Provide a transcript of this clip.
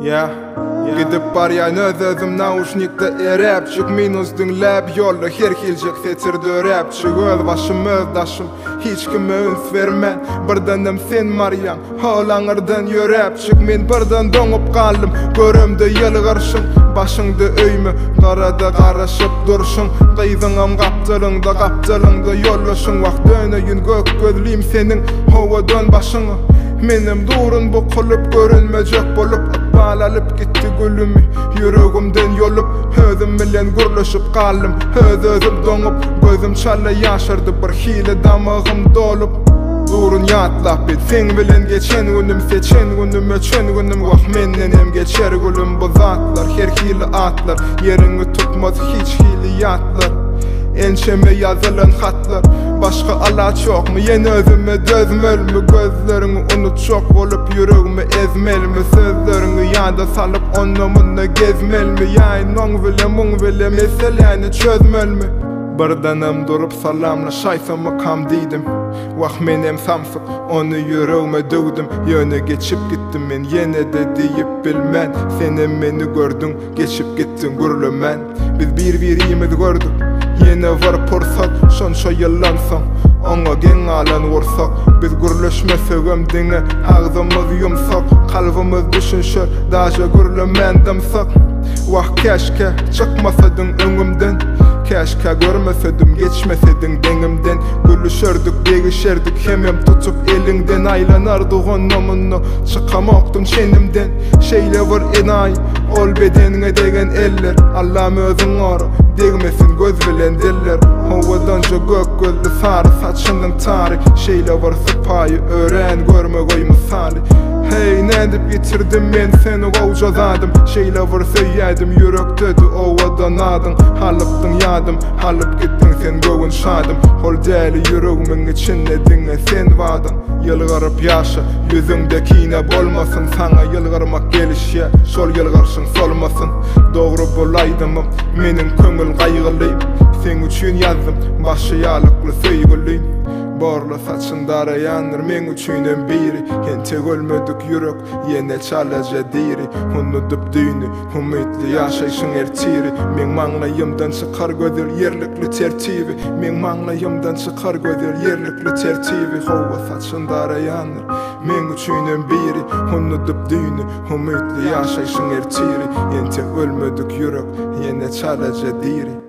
Yeah, gidip baryan özüm nauşnikde rapçik minusdun lab yolda her hiljek setirdi rapçik öz başım öz daşım hiç kime üns vermen birdenem sen maryan halaňyrdan ýörapçik men birden doňup galdım görümde ýylgyrşyň başyňdy öýme garada garaşyp durşyň gyýdyňam gapjalyňda ýollaşyň wagt döneýin gök gözlim seniň howadan başyňa menem durun bu kulup görünmejek bolup akbal alıp gitti gülümi yüregimden yolup özüm bilen gurlaşıp kaldım özüm doňup gözüm çalla ýaşardy bir hile damagym dolup durun ýatlap et sen bilen geçen günüm seçen günüm öçen günüm wagt menden hem geçer gülüm bu zatlar her hile atlar ýeriňi tutmaz hiç hile ýatlar ençeme ýazylan hatlar başka Allah çokmu yen özüme dözmelmi gözlerimi unutçok bolup yüregimi ezmelmi sözlerimi ýanda salıp onnomunda gezmelmi ýaýyn oň bile muň bile meseleni çözmelmi birdenem durup salamla şaýsama kam diýdim wagt menem samsyk onu yüregime döwdüm ýöne geçip gittim men ýene-de diýip bilmän senem meni gördüň geçip gittin gürlemen biz bir-birimizi gördük ýene var pursat şonşa ýyllansaň oňa geň alan wursak biz gürleşmesegem diňe agzymyz ýumsak kalbymyz düşünşer daşa gürlemän dymsak wagt keşke çykmasadyň öňümden keşke görmesedim geçmesediň deňimden gülüşerdik degişerdik hemem tutup eliňden aýlanardyk onnomunda çykamakdym şenimden şeýle bir enay ol bedeniňe degen eller Allah'ım özüň ora degmesin göz bilen diller howadanca gök gözli sary saçynyň tary şeýle bir sypaýy ören görme goý misaly hey nädip getirdim men seni gowja zadym şeýle bir söýýädim yürekdedi owadan adyň halypdyň ýadym halyp gitdiň sen göwün şadym hol däli yüregimiň içinde diňe sen wadyň ýylgyryp ýaşa ýüzüňde kine bolmasyn saňa ýylgyrmak gelişýär şol ýylgyrşyň solmasyn dogry bolaýdymy meniň köňül gaýgyly sen üçin ýazdym başy ýalykly söýgüli borla saçyn daraýandyr men üçinem biri ente ölmedik yürek ýene çalaja diri unutup düýni umytly ýaşaýşyň ertiri men maňlaýymdan çykar gözel ýerlikli tertibi men maňlaýymdan çykar gözel ýerlikli tertibi howa saçyn daraýandyr men üçinem biri unutup düýni umytly ýaşaýşyň ertiri ente ölmedik yürek ýene çalaja diri